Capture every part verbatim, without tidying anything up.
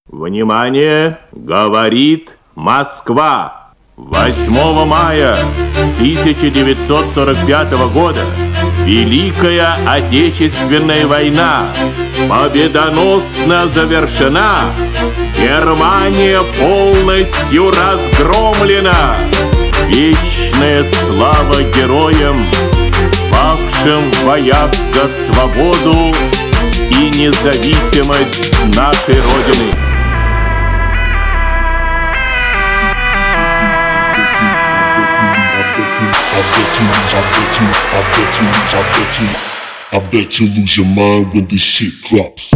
Внимание! Говорит Москва! восьмого мая тысяча девятьсот сорок пятого года Великая Отечественная война победоносно завершена. Германия полностью разгромлена. Вечная слава героям, павшим в боях за свободу и независимость нашей Родины. I bet you, I bet you, I bet you, I bet you, I bet you lose your mind when this shit drops.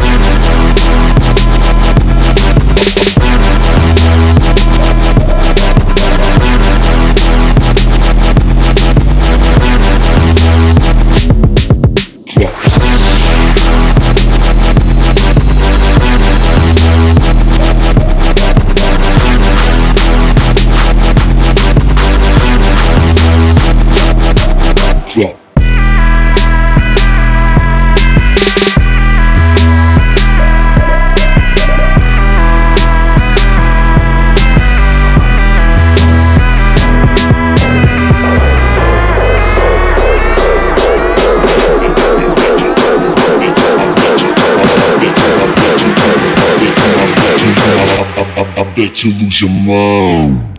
Drop. I bet you lose your mind.